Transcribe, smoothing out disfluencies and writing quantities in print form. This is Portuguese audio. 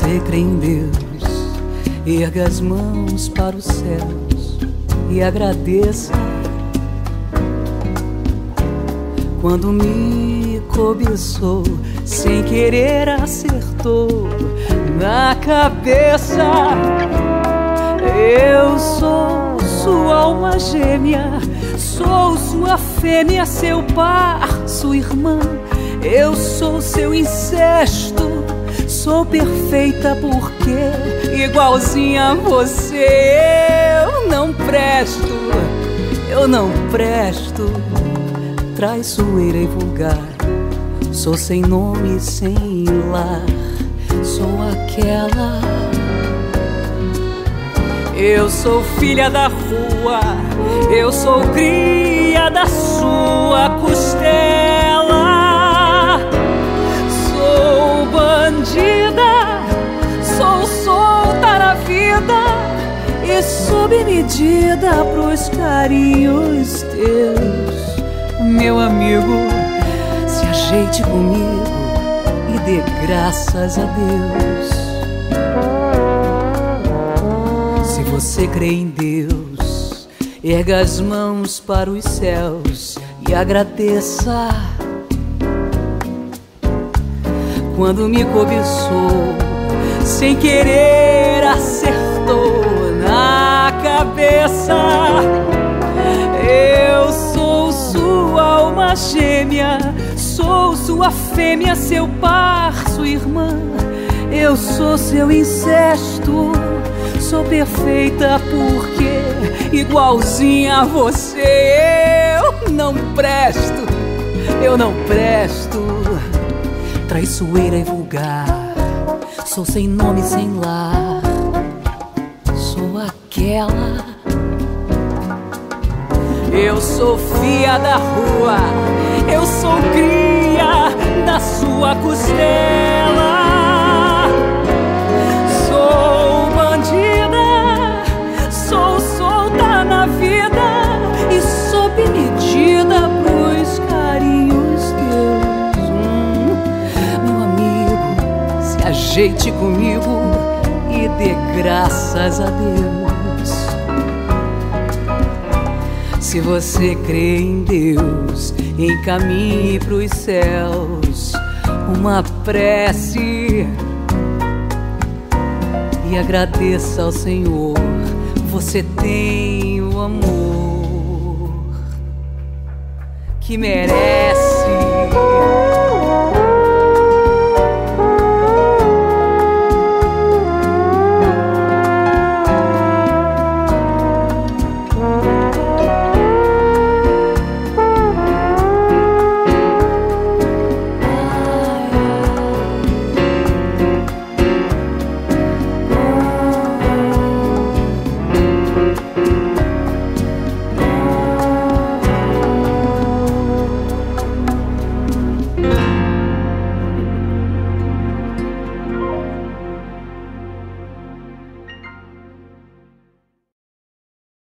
você crê em Deus, erga as mãos para os céus e agradeça. Quando me cobiçou, sem querer acertou na cabeça. Eu sou sua alma gêmea, sou sua fêmea, seu par, sua irmã. Eu sou seu incesto, sou perfeita porque igualzinha a você. Eu não presto, eu não presto, traiçoeira e vulgar. Sou sem nome, sem lar, sou aquela. Eu sou filha da rua, eu sou cria da sua costela. Sou bandida, sou solta na vida e sob medida pros carinhos teus. Meu amigo, se ajeite comigo e dê graças a Deus. Se você crê em Deus, erga as mãos para os céus e agradeça. Quando me cobiçou, sem querer acertou na cabeça. Eu sou sua alma gêmea, sou sua fêmea, seu par, sua irmã. Eu sou seu incesto, sou perfeita porque igualzinha a você. Eu não presto, eu não presto, traiçoeira e vulgar. Sou sem nome, sem lar, sou aquela. Eu sou filha da rua, eu sou cria da sua costela. Sou bandida, sou solta na vida e sob medida pros carinhos teus. Meu amigo, se ajeite comigo e dê graças a Deus. Se você crê em Deus, encaminhe pros céus uma prece e agradeça ao Senhor. Você tem o amor que merece.